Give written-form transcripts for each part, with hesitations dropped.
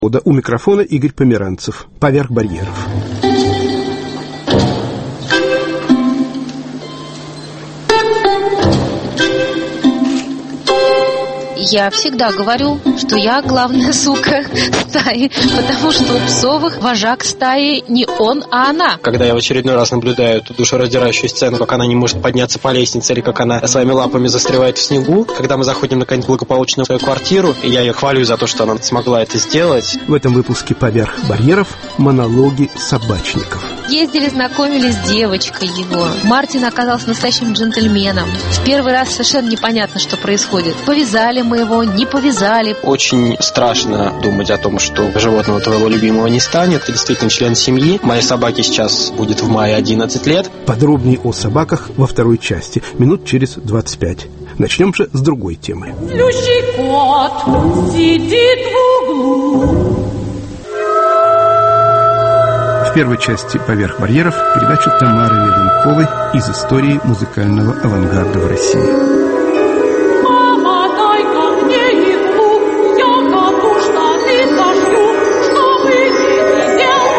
У микрофона Игорь Померанцев. «Поверх барьеров». Я всегда говорю, что я главная сука стаи, потому что у Псовых вожак стаи не он, а она. Когда я в очередной раз наблюдаю эту душераздирающую сцену, как она не может подняться по лестнице, или как она своими лапами застревает в снегу, когда мы заходим наконец благополучно в свою квартиру, и я ее хвалю за то, что она смогла это сделать. В этом выпуске «Поверх барьеров» монологи собачников. Ездили, знакомились с девочкой его. Мартин оказался настоящим джентльменом. В первый раз совершенно непонятно, что происходит. Повязали мы его, не повязали. Очень страшно думать о том, что животного твоего любимого не станет. Это действительно член семьи. Моей собаке сейчас будет в мае 11 лет. Подробнее о собаках во второй части, минут через 25. Начнем же с другой темы. Злющий кот сидит в углу. В первой части «Поверх барьеров» передача Тамары Медунковой из истории музыкального авангарда в России. Мама, дай-ка мне иглу, я коту штаны сошью, чтобы не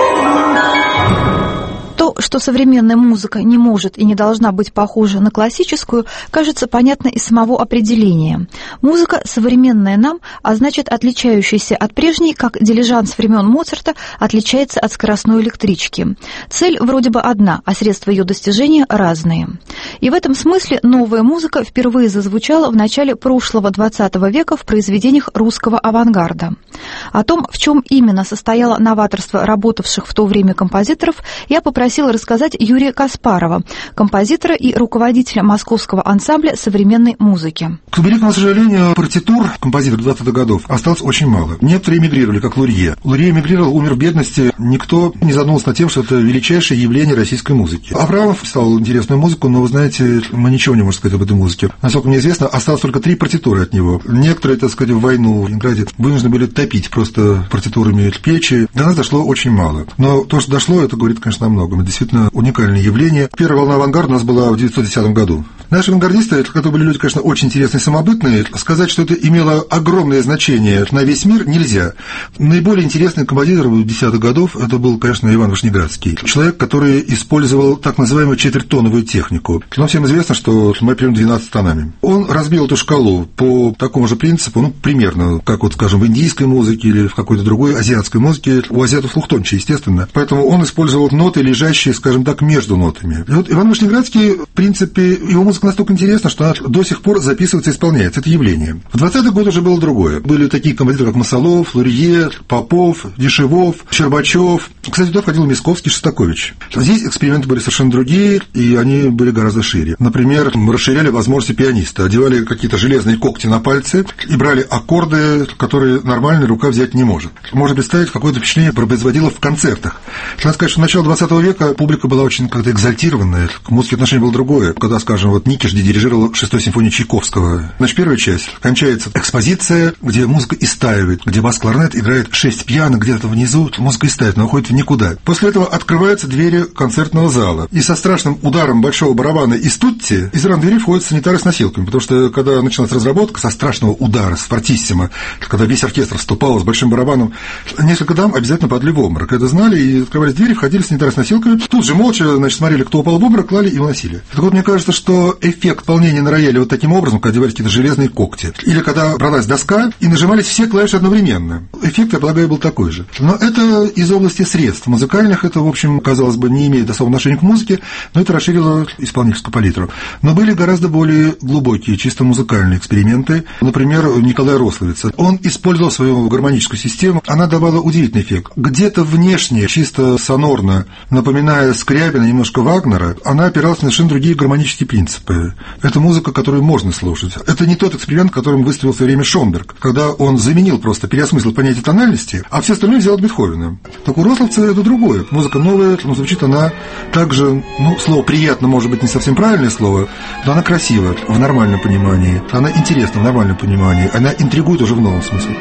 сидел. То, что современная музыка не может и не должна быть похожа на классическую, кажется понятно из самого определения. Музыка современная нам, а значит отличающаяся от прежней, как дилижанс времен Моцарта отличается от скоростной электрички. Цель вроде бы одна, а средства ее достижения разные. И в этом смысле новая музыка впервые зазвучала в начале прошлого XX века в произведениях русского авангарда. О том, в чем именно состояло новаторство работавших в то время композиторов, я попросила рассказать Юрия Каспарова, композитора и руководителя московского ансамбля современной музыки. К великому сожалению, партитур композиторов 20-х годов осталось очень мало. Некоторые эмигрировали, как Лурье. Лурье эмигрировал, умер в бедности. Никто не задумался над тем, что это величайшее явление российской музыки. Аврамов писал интересную музыку, но, вы знаете, мы ничего не можем сказать об этой музыке. Насколько мне известно, осталось только 3 партитуры от него. Некоторые, так сказать, в войну в Ленинграде вынуждены были топить просто партитурами печи. До нас дошло очень мало. Но то, что дошло, это говорит, конечно, о многом. Это действительно уникальное явление. Первая волна авангарда у нас была в 1910 году. Наши авангардисты, это были люди, конечно, очень интересные и самобытные. Сказать, что это имело огромное значение на весь мир, нельзя. Наиболее интересный композитор 10-х годов это был, конечно, Иван Вышнеградский. Человек, который использовал так называемую четвертьтоновую технику. Но всем известно, что мы пьем 12 тонами. Он разбил эту шкалу по такому же принципу, примерно, как вот, скажем, в индийской музыке или в какой-то другой азиатской музыке. У азиатов слух тоньше, естественно. Поэтому он использовал ноты, лежащие, скажем так, между нотами. И вот Иван Вышнеградский, в принципе, его музыка настолько интересна, что она до сих пор записывается и исполняется. Это явление. В 20-х годах уже было другое. Были такие композиторы, как Масолов, Лурье, Попов, Дешевов, Щербачев. Кстати, туда входил Мясковский, Шостакович. Здесь эксперименты были совершенно другие, и они были гораздо шире. Например, мы расширяли возможности пианиста, одевали какие-то железные когти на пальцы и брали аккорды, которые нормальная рука взять не может. Можно представить, какое-то впечатление производило в концертах. Надо сказать, что в начале 20 века публика была очень как-то экзальтированная, к музыке отношение было другое. Когда, скажем, вот Никиш дирижировал 6-ю симфонию Чайковского. Значит, первая часть кончается экспозиция, где музыка истаивает, где бас-кларнет играет 6 пиано где-то внизу, музыка истаивает, но уходит в никуда. После этого открываются двери концертного зала, и со страшным ударом большого барабана из тутти из двери входят санитары с носилками, потому что когда началась разработка, со страшного удара, с фортиссимо, когда весь оркестр вступал с большим барабаном, несколько дам обязательно падали в обморок. Это знали, и открывались двери, входили санитары с носилками, тут же молча, значит, смотрели, кто упал в обморок, клали и уносили. Так вот, мне кажется, что эффект полнения на рояле вот таким образом, когда одевались какие-то железные когти, или когда бралась доска и нажимались все клавиши одновременно. Эффект, я полагаю, был такой же. Но это из области средств музыкальных, это, в общем, казалось бы, не имеет особого отношения к музыке, но это расширило исполнительскую палитру. Но были гораздо более глубокие, чисто музыкальные эксперименты. Например, Николай Рословец. Он использовал свою гармоническую систему, она давала удивительный эффект. Где-то внешне, чисто сонорно, напоминая Скрябина, немножко Вагнера, она опиралась на совершенно другие гармонические принципы. Это музыка, которую можно слушать. Это не тот эксперимент, которым выстрелил в свое время Шонберг, когда он заменил, просто переосмыслил понятие тональности, а все остальное взял от Бетховена. Так у Рословца это другое. Музыка новая, но звучит она также, слово «приятно» может быть не совсем правильное слово, но она красивая в нормальном понимании, она интересна в нормальном понимании, она интригует уже в новом смысле.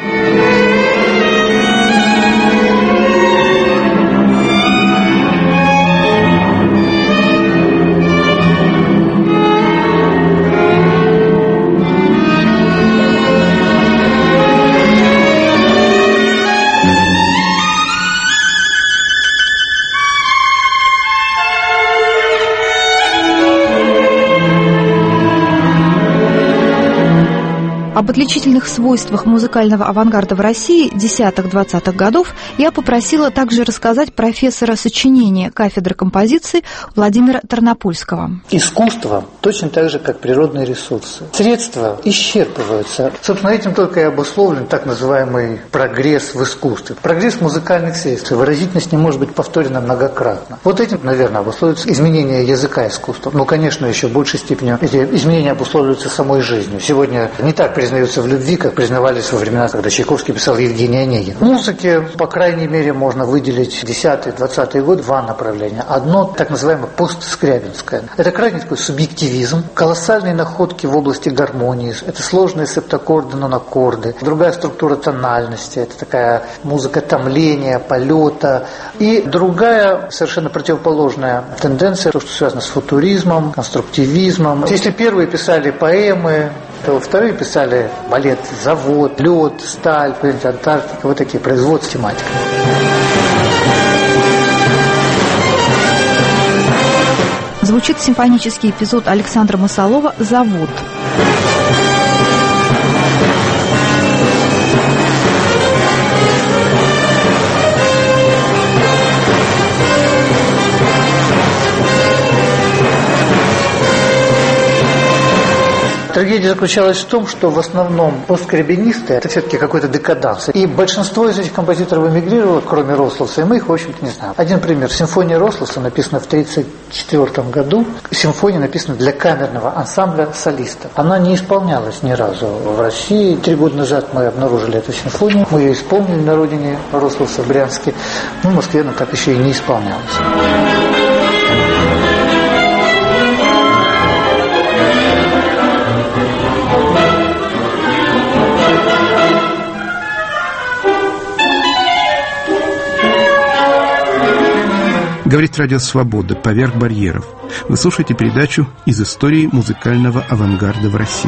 Об отличительных свойствах музыкального авангарда в России 10-20-х годов я попросила также рассказать профессора сочинения кафедры композиции Владимира Тарнопольского. Искусство точно так же, как природные ресурсы. Средства исчерпываются. Собственно, этим только и обусловлен так называемый прогресс в искусстве. Прогресс музыкальных средств. Выразительность не может быть повторена многократно. Вот этим, наверное, обусловливается изменение языка искусства. Ну, конечно, еще в большей степени эти изменения обусловливаются самой жизнью. Сегодня не так признаются в любви, как признавались во времена, когда Чайковский писал Евгений Онегин. В музыке, по крайней мере, можно выделить 10-20-е годы два направления. Одно, так называемое постскрябинское. Это крайне такой субъективизм, колоссальные находки в области гармонии. Это сложные септаккорды, нонаккорды. Другая структура тональности. Это такая музыка томления, полета. И другая, совершенно противоположная тенденция, то, что связано с футуризмом, конструктивизмом. Если первые писали поэмы, то вторые писали балет «Завод», «Лед», «Сталь», «Антарктика», вот такие, производ с тематикой. Звучит симфонический эпизод Александра Масалова «Завод». Трагедия заключалась в том, что в основном постскрябинисты – это все-таки какой-то декаданс. И большинство из этих композиторов эмигрировало, кроме Рослоса, и мы их, в общем-то, не знаем. Один пример. Симфония Рослоса написана в 1934 году. Симфония написана для камерного ансамбля солистов. Она не исполнялась ни разу в России. 3 года назад мы обнаружили эту симфонию. Мы ее исполнили на родине Рослоса в Брянске. Но в Москве она так еще и не исполнялась. Говорит Радио Свобода «Поверх барьеров». Вы слушаете передачу из истории музыкального авангарда в России.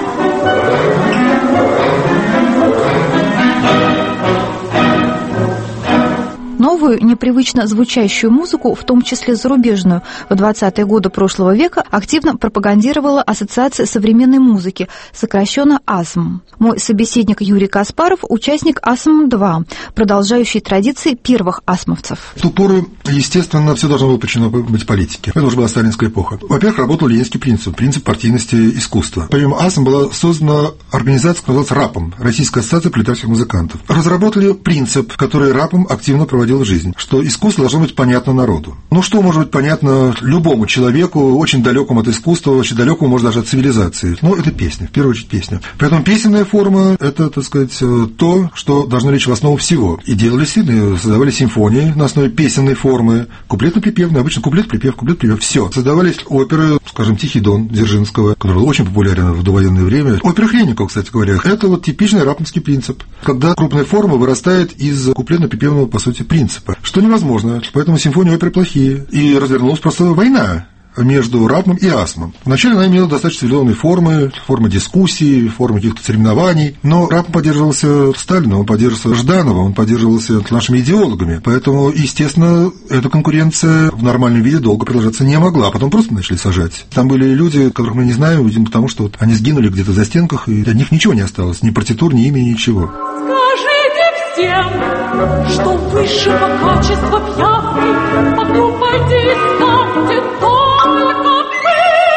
Новую, непривычно звучащую музыку, в том числе зарубежную, в 20-е годы прошлого века активно пропагандировала Ассоциация современной музыки, сокращенно АСМ. Мой собеседник Юрий Каспаров – участник АСМ-2, продолжающий традиции первых асмовцев. В ту пору, естественно, все должно было подчинено быть политике. Это уже была сталинская эпоха. Во-первых, работал ленинский принцип партийности искусства. Помимо АСМ была создана организация, которая называлась РАПом – Российская ассоциация пролетарских музыкантов. Разработали принцип, который РАПом активно проводил в жизнь, что искусство должно быть понятно народу. Ну, что может быть понятно любому человеку, очень далекому от искусства, очень далекому, может, даже от цивилизации? Ну, это песня, в первую очередь песня. Поэтому песенная форма – это, так сказать, то, что должно лечь в основу всего. И делали сильно, создавали симфонии на основе песенной формы, куплетно-припевной, обычно куплет-припев, все. Создавались оперы, скажем, «Тихий дон» Дзержинского, который был очень популярен в довоенное время. Опера Хренникова, кстати говоря, это вот типичный рапомский принцип, когда крупная форма вырастает из куплетно-припевного, по сути, принципа, что невозможно, поэтому симфонии оперы плохие. И развернулась просто война между РАПом и АСМом. Вначале она имела достаточно цивилизованные формы дискуссий, формы каких-то соревнований, но РАПом поддерживался Сталином, он поддерживался Ждановым, он поддерживался нашими идеологами, поэтому, естественно, эта конкуренция в нормальном виде долго продолжаться не могла, а потом просто начали сажать. Там были люди, которых мы не знаем, видимо, потому что вот они сгинули где-то в застенках, и от них ничего не осталось, ни партитур, ни имени, ничего. Тем, что высшего качества пьяный, по глупой дистанции только вы,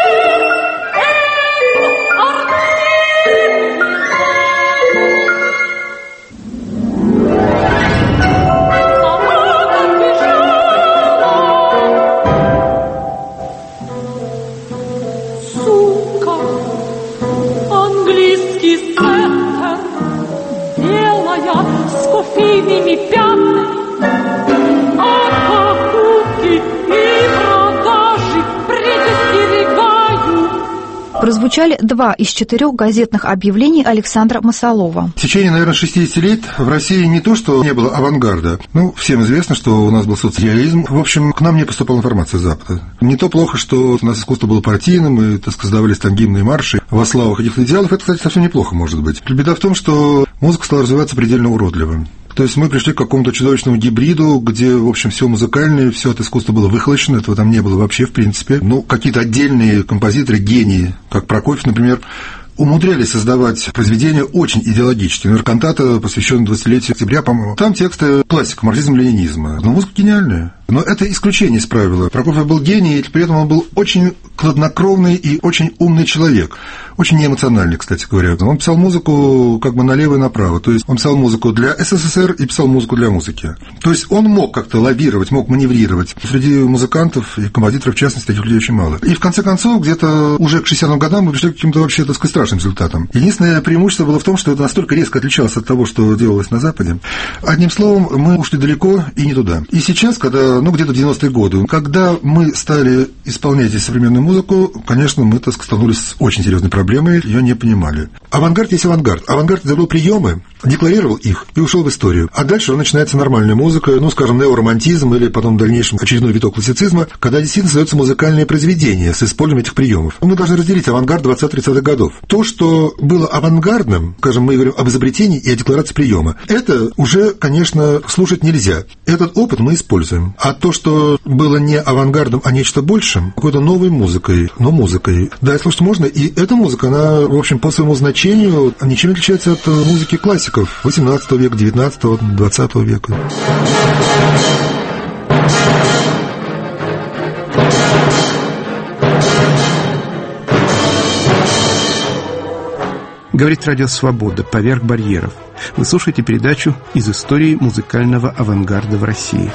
сука, английский сеттер, белая, с кофейными пятнами, от покупки и продажи предостерегаю. Прозвучали 2 из 4 газетных объявлений Александра Масалова. В течение, наверное, 60 лет в России не то, что не было авангарда. Ну, всем известно, что у нас был соцреализм. В общем, к нам не поступала информация с Запада. Не то плохо, что у нас искусство было партийным, и, так сказать, сдавались там гимны и марши во славу каких-то идеалов. Это, кстати, совсем неплохо может быть. Беда в том, что музыка стала развиваться предельно уродливо. То есть мы пришли к какому-то чудовищному гибриду, где, в общем, все музыкальное, все от искусства было выхолощено, этого там не было вообще, в принципе. Ну, какие-то отдельные композиторы, гении, как Прокофьев, например, умудрялись создавать произведения очень идеологические. Например, кантата, посвященная 20-летию октября, по-моему. Там тексты классика марксизма-ленинизма. Но музыка гениальная. Но это исключение из правила. Прокофьев был гений, и при этом он был очень хладнокровный и очень умный человек. Очень неэмоциональный, кстати говоря. Он писал музыку как бы налево и направо. То есть он писал музыку для СССР и писал музыку для музыки. То есть он мог как-то лавировать, мог маневрировать. Среди музыкантов и композиторов, в частности, таких людей очень мало. И в конце концов, где-то уже к 60-м годам мы пришли к каким-то вообще, так сказать, страшным результатам. Единственное преимущество было в том, что это настолько резко отличалось от того, что делалось на Западе. Одним словом, мы ушли далеко и не туда. И сейчас, когда, где-то в 90-е годы, когда мы стали исполнять здесь современную музыку, конечно, мы, так сказать, столкнулись с очень серьезной проблемой, ее не понимали. Авангард есть авангард. Авангард изобрел приемы, декларировал их и ушел в историю. А дальше начинается нормальная музыка, скажем, неоромантизм или потом в дальнейшем очередной виток классицизма, когда действительно создаются музыкальные произведения с использованием этих приемов. Мы должны разделить авангард 20-30-х годов. То, что было авангардным, скажем, мы говорим об изобретении и о декларации приема, это уже, конечно, слушать нельзя. Этот опыт мы используем. А то, что было не авангардом, а нечто большим, какой-то новой музыкой, но музыкой, да, слушать можно. И эта музыка, она, в общем, по своему значению ничем не отличается от музыки классиков 18 века, 19, 20 века. Говорит радио «Свобода. Поверх барьеров». Вы слушаете передачу из истории музыкального авангарда в России.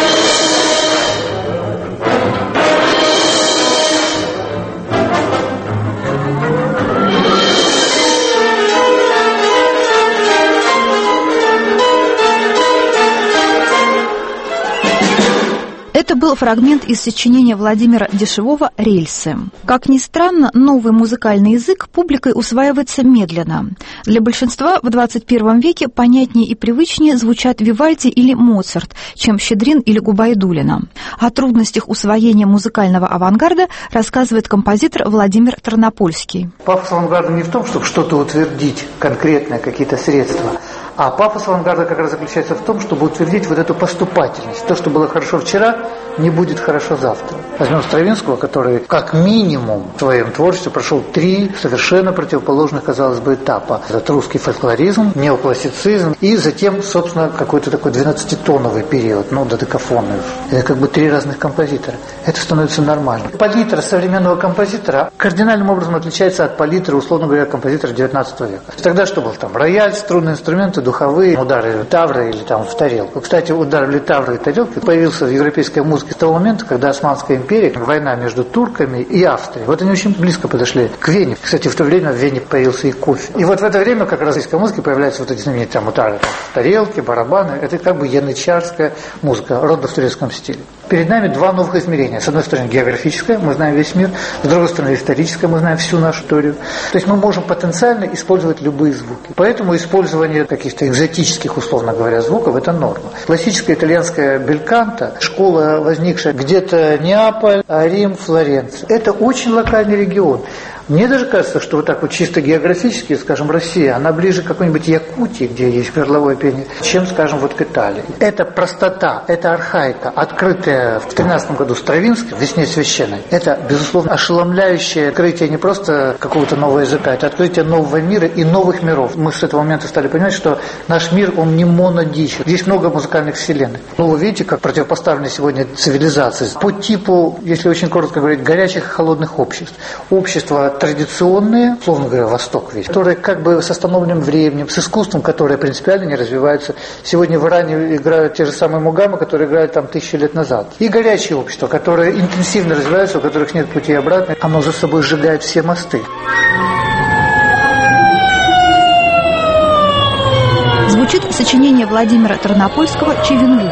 Это был фрагмент из сочинения Владимира Дешевого «Рельсы». Как ни странно, новый музыкальный язык публикой усваивается медленно. Для большинства в 21 веке понятнее и привычнее звучат Вивальди или Моцарт, чем Щедрин или Губайдулина. О трудностях усвоения музыкального авангарда рассказывает композитор Владимир Тарнопольский. Пафос авангарда не в том, чтобы что-то утвердить, конкретные какие-то средства, а пафос авангарда как раз заключается в том, чтобы утвердить вот эту поступательность. То, что было хорошо вчера, не будет хорошо завтра. Возьмем Стравинского, который как минимум в своем творчестве прошел 3 совершенно противоположных, казалось бы, этапа. Это русский фольклоризм, неоклассицизм и затем, собственно, какой-то такой 12-тоновый период, додекафонный. Это как бы 3 разных композитора. Это становится нормально. Палитра современного композитора кардинальным образом отличается от палитры, условно говоря, композитора 19 века. Тогда что был там? Рояль, струнные инструменты, духовые, удары литавры или там в тарелку. Кстати, удар литавры и тарелки появился в европейской музыке с того момента, когда Османская империя, война между турками и Австрией. Вот они очень близко подошли к Вене. Кстати, в то время в Вене появился и кофе. И вот в это время как раз в российской музыке появляются вот эти знаменитые там удары в тарелки, барабаны. Это как бы янычарская музыка, родом в турецком стиле. Перед нами 2 новых измерения. С одной стороны географическое, мы знаем весь мир. С другой стороны историческое, мы знаем всю нашу историю. То есть мы можем потенциально использовать любые звуки. Поэтому использование каких-то экзотических, условно говоря, звуков – это норма. Классическая итальянская бельканто, школа, возникшая где-то Неаполь, Рим, Флоренция. Это очень локальный регион. Мне даже кажется, что вот так вот чисто географически, скажем, Россия, она ближе к какой-нибудь Якутии, где есть горловое пение, чем, скажем, вот к Италии. Это простота, это архаика, открытая в 13 году Стравинским, «Весне священной». Это, безусловно, ошеломляющее открытие не просто какого-то нового языка, это открытие нового мира и новых миров. Мы с этого момента стали понимать, что наш мир, он не монодичен. Здесь много музыкальных вселенных. Вы видите, как противопоставлены сегодня цивилизации по типу, если очень коротко говорить, горячих и холодных обществ. Общество традиционные, условно говоря, Восток весь, которые как бы с остановленным временем, с искусством, которое принципиально не развивается. Сегодня в Иране играют те же самые мугамы, которые играли там 1000 лет назад. И горячее общество, которое интенсивно развивается, у которых нет пути обратно, оно за собой сжигает все мосты. Звучит сочинение Владимира Тарнопольского «Чивингу».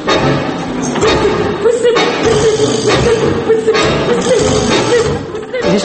Если вы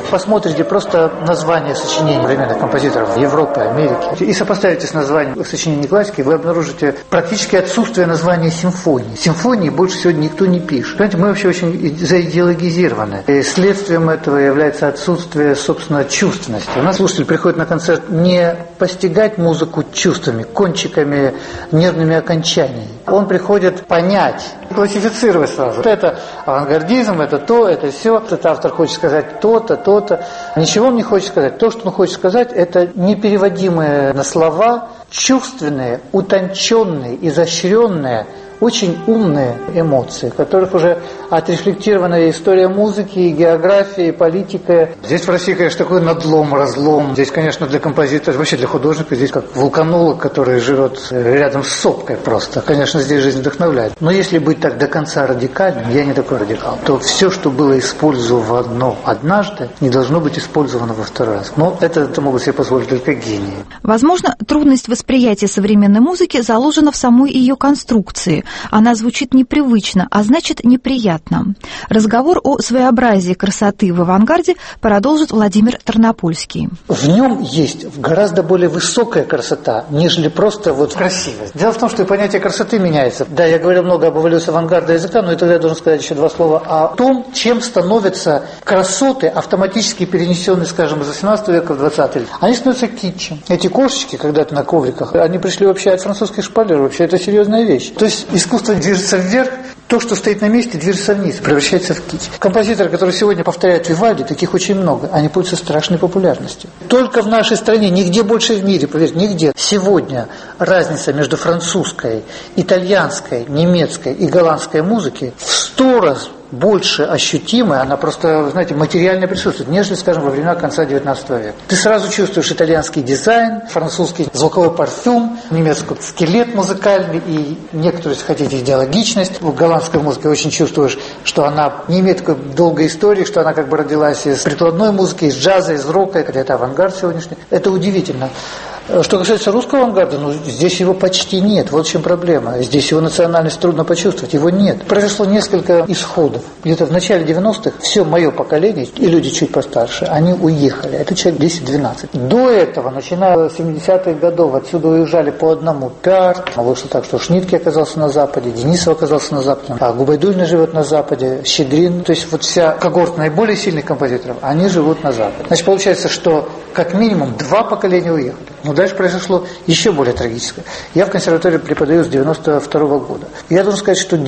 посмотрите просто название сочинений современных композиторов Европы, Америки и сопоставите с названием сочинений классики, вы обнаружите практически отсутствие названия симфонии. Симфонии больше сегодня никто не пишет. Понимаете, мы вообще очень заидеологизированы. И следствием этого является отсутствие, собственно, чувственности. У нас слушатель приходит на концерт не постигать музыку чувствами, кончиками, нервными окончаниями. Он приходит понять, классифицировать сразу. Это авангардизм, это то, это все. Этот автор хочет сказать то-то, то-то. Ничего он не хочет сказать. То, что он хочет сказать, это непереводимые на слова, чувственные, утонченные, изощренные, очень умные эмоции, в которых уже отрефлектирована история музыки, и география, и политика. Здесь в России, конечно, такой надлом, разлом. Здесь, конечно, для композитора, вообще для художника, здесь как вулканолог, который живет рядом с сопкой просто. Конечно, здесь жизнь вдохновляет. Но если быть так до конца радикальным, я не такой радикал, то все, что было использовано однажды, не должно быть использовано во второй раз. Но это могут себе позволить только гении. Возможно, трудность восприятия современной музыки заложена в самой ее конструкции. Она звучит непривычно, а значит неприятно. Разговор о своеобразии красоты в авангарде продолжит Владимир Тарнопольский. В нем есть гораздо более высокая красота, нежели просто вот красивость. Дело в том, что и понятие красоты меняется. Да, я говорил много об эволюции авангарда языка, но и тогда я должен сказать еще два слова о том, чем становятся красоты, автоматически перенесенные, скажем, из 18 века в 20 век. Они становятся китчем. Эти кошечки когда-то на ковриках, они пришли вообще от французских шпалер. Вообще это серьезная вещь. То есть искусство движется вверх, то, что стоит на месте, движется вниз, превращается в кич. Композиторы, которые сегодня повторяют Вивальди, таких очень много. Они пользуются страшной популярностью. Только в нашей стране, нигде больше в мире, поверьте, нигде. Сегодня разница между французской, итальянской, немецкой и голландской музыки в 100 раз больше ощутимая, она просто, знаете, материально присутствует, нежели, скажем, во времена конца 19 века. Ты сразу чувствуешь итальянский дизайн, французский звуковой парфюм, немецкий скелет музыкальный и некоторую, если хотите, идеологичность. В голландской музыке очень чувствуешь, что она не имеет такой долгой истории, что она как бы родилась из прикладной музыки, из джаза, из рока, это авангард сегодняшний. Это удивительно. Что касается русского авангарда, здесь его почти нет. Вот в чем проблема. Здесь его национальность трудно почувствовать. Его нет. Произошло несколько исходов. Где-то в начале 90-х все мое поколение, и люди чуть постарше, они уехали. Это человек 10-12. До этого, начиная с 70-х годов, отсюда уезжали по одному. Пярт, вышло так, что Шнитке оказался на Западе, Денисов оказался на Западе, а Губайдуллина живет на Западе, Щедрин. То есть вот вся когорта наиболее сильных композиторов, они живут на Западе. Значит, получается, что как минимум 2 поколения уехали. Но дальше произошло еще более трагическое. Я в консерватории преподаю с 92 года. Я должен сказать, что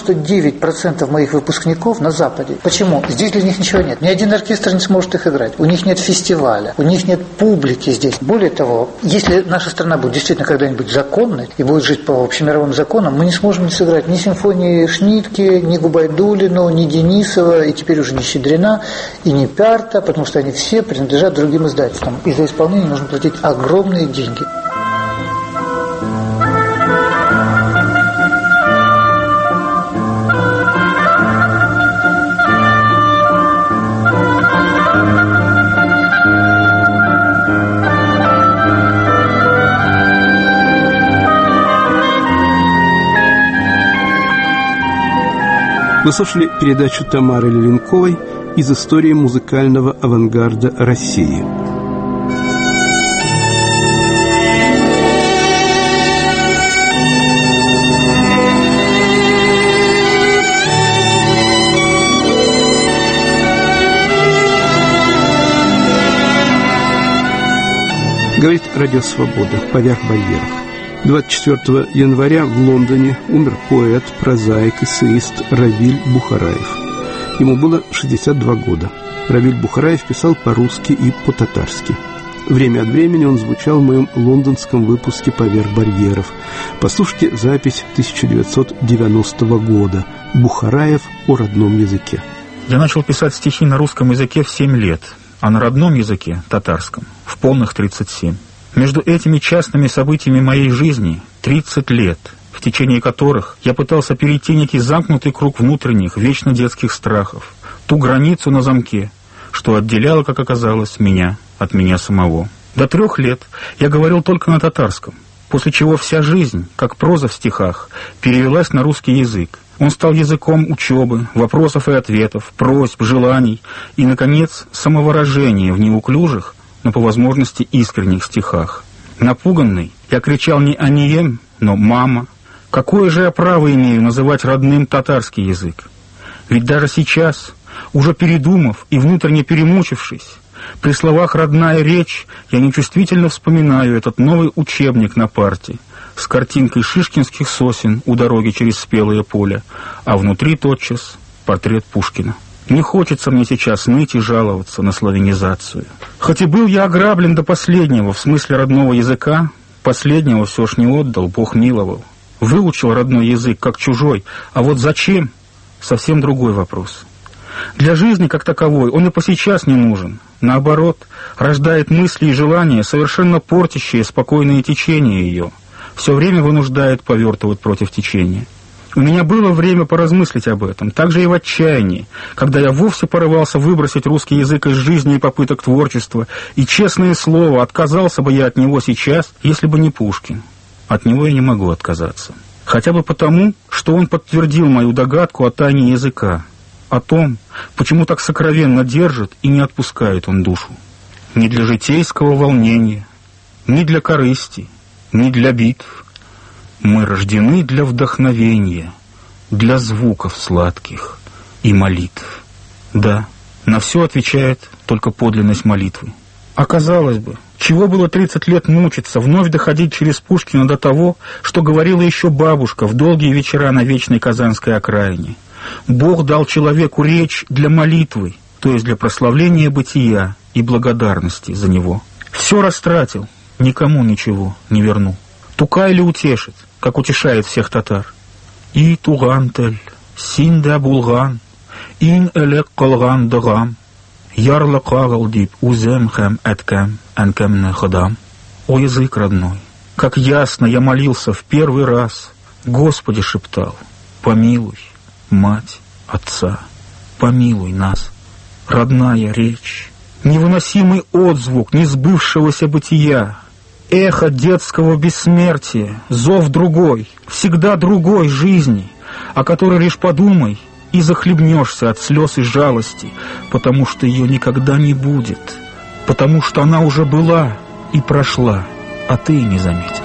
99% моих выпускников на Западе. Почему? Здесь для них ничего нет. Ни один оркестр не сможет их играть. У них нет фестиваля, у них нет публики здесь. Более того, если наша страна будет действительно когда-нибудь законной и будет жить по общемировым законам, мы не сможем сыграть ни симфонии Шнитке, ни Губайдуллину, ни Денисова, и теперь уже ни Щедрина, и ни Пярта, потому что они все принадлежат другим издательствам. И за исполнение нужно платить огромные деньги. Вы слушали передачу Тамары Левенковой из истории музыкального авангарда России. Говорит Радио Свобода, поверх барьеров. 24 января в Лондоне умер поэт, прозаик, эссеист Равиль Бухараев. Ему было 62 года. Равиль Бухараев писал по-русски и по-татарски. Время от времени он звучал в моем лондонском выпуске «Поверх барьеров». Послушайте запись 1990 года. Бухараев о родном языке. Я начал писать стихи на русском языке в 7 лет, а на родном языке, татарском, в полных 37. Между этими частными событиями моей жизни 30 лет, в течение которых я пытался перейти некий замкнутый круг внутренних, вечно детских страхов, ту границу на замке, что отделяло, как оказалось, меня от меня самого. До 3 лет я говорил только на татарском, после чего вся жизнь, как проза в стихах, перевелась на русский язык. Он стал языком учебы, вопросов и ответов, просьб, желаний и, наконец, самовыражения в неуклюжих, но по возможности искренних стихах. Напуганный, я кричал не «Анием», но «Мама». Какое же я право имею называть родным татарский язык? Ведь даже сейчас, уже передумав и внутренне перемучившись, при словах «родная речь» я нечувствительно вспоминаю этот новый учебник на парте с картинкой шишкинских сосен у дороги через спелое поле, а внутри тотчас портрет Пушкина. Не хочется мне сейчас ныть и жаловаться на славянизацию. Хоть и был я ограблен до последнего в смысле родного языка, последнего все ж не отдал, Бог миловал. Выучил родной язык как чужой, а вот зачем — совсем другой вопрос. Для жизни как таковой он и по сейчас не нужен. Наоборот, рождает мысли и желания, совершенно портящие спокойное течение ее. Все время вынуждает повертывать против течения. У меня было время поразмыслить об этом, также и в отчаянии, когда я вовсе порывался выбросить русский язык из жизни и попыток творчества, и, честное слово, отказался бы я от него сейчас, если бы не Пушкин. От него я не могу отказаться. Хотя бы потому, что он подтвердил мою догадку о тайне языка, о том, почему так сокровенно держит и не отпускает он душу. Ни для житейского волнения, ни для корысти, ни для битв. Мы рождены для вдохновения, для звуков сладких и молитв. Да, на все отвечает только подлинность молитвы. А казалось бы, чего было 30 лет мучиться, вновь доходить через Пушкина до того, что говорила еще бабушка в долгие вечера на вечной казанской окраине. Бог дал человеку речь для молитвы, то есть для прославления бытия и благодарности за него. Все растратил, никому ничего не верну. Тукай ли утешит, как утешает всех татар? И тугантель, синда булган, ин элек калган дагам, ярлы кагал дип, узем хэм эткэм, энкэмне хадам. О язык родной, как ясно я молился в первый раз, Господи шептал, помилуй, мать, отца, помилуй нас, родная речь, невыносимый отзвук несбывшегося бытия, эхо детского бессмертия, зов другой, всегда другой жизни, о которой лишь подумай и захлебнешься от слез и жалости, потому что ее никогда не будет, потому что она уже была и прошла, а ты и не заметил.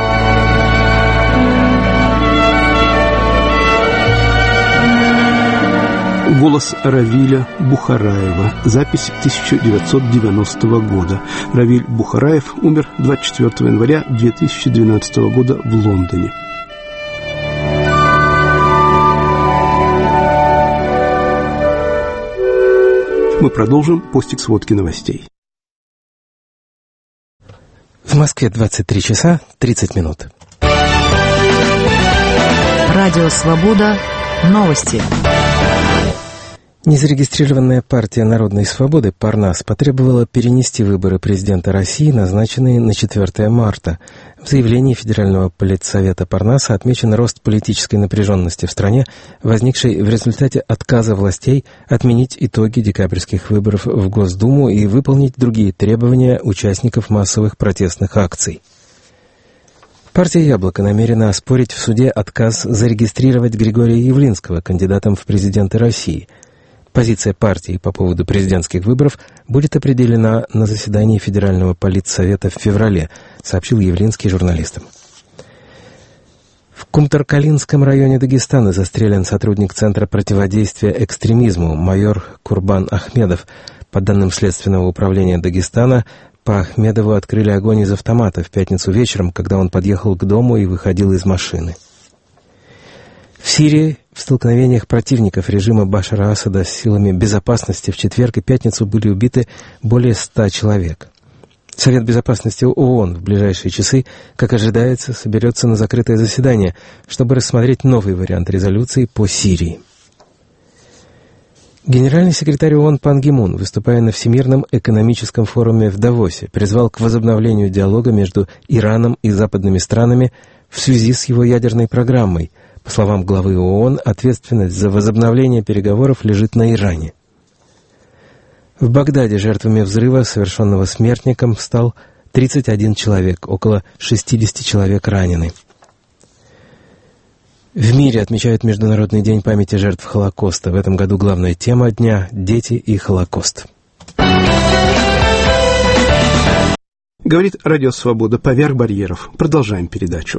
Голос Равиля Бухараева. Запись 1990 года. Равиль Бухараев умер 24 января 2012 года в Лондоне. Мы продолжим постик сводки новостей. В Москве 23 часа 30 минут. Радио «Свобода». Новости. Незарегистрированная партия Народной свободы «Парнас» потребовала перенести выборы президента России, назначенные на 4 марта. В заявлении Федерального политсовета Парнаса отмечен рост политической напряженности в стране, возникшей в результате отказа властей отменить итоги декабрьских выборов в Госдуму и выполнить другие требования участников массовых протестных акций. Партия «Яблоко» намерена оспорить в суде отказ зарегистрировать Григория Явлинского кандидатом в президенты России. Позиция партии по поводу президентских выборов будет определена на заседании Федерального политсовета в феврале, сообщил Явлинский журналистам. В Кумтаркалинском районе Дагестана застрелен сотрудник Центра противодействия экстремизму майор Курбан Ахмедов. По данным Следственного управления Дагестана, по Ахмедову открыли огонь из автомата в пятницу вечером, когда он подъехал к дому и выходил из машины. В Сирии в столкновениях противников режима Башара Асада с силами безопасности в четверг и пятницу были убиты более 100 человек. Совет безопасности ООН в ближайшие часы, как ожидается, соберется на закрытое заседание, чтобы рассмотреть новый вариант резолюции по Сирии. Генеральный секретарь ООН Пан Ги Мун, выступая на Всемирном экономическом форуме в Давосе, призвал к возобновлению диалога между Ираном и западными странами в связи с его ядерной программой. По словам главы ООН, ответственность за возобновление переговоров лежит на Иране. В Багдаде жертвами взрыва, совершенного смертником, стал 31 человек, около 60 человек ранены. В мире отмечают Международный день памяти жертв Холокоста. В этом году главная тема дня – дети и Холокост. Говорит Радио Свобода «Поверх барьеров». Продолжаем передачу.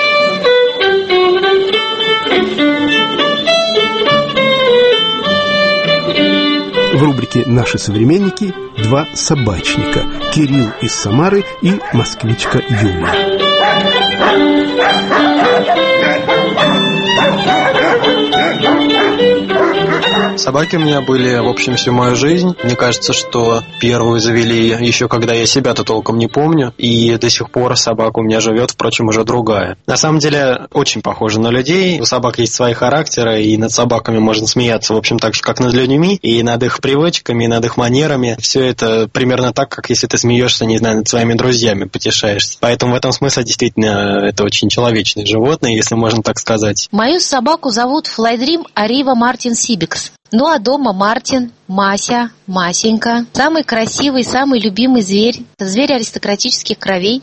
В рубрике «Наши современники» два собачника – Кирилл из Самары и москвичка Юлия. Собаки у меня были, в общем, всю мою жизнь. Мне кажется, что первую завели еще когда я себя-то толком не помню. И до сих пор собака у меня живет, впрочем, уже другая. На самом деле, очень похожа на людей. У собак есть свои характеры, и над собаками можно смеяться, в общем, так же, как над людьми, и над их привычками, и над их манерами. Все это примерно так, как если ты смеешься, не знаю, над своими друзьями, потешаешься. Поэтому в этом смысле действительно это очень человечные животные, если можно так сказать. Мою собаку зовут Флайдрим Арива Мартин Сибикс. Ну а дома Мартин, Мася, Масенька. Самый красивый, самый любимый зверь. Зверь аристократических кровей.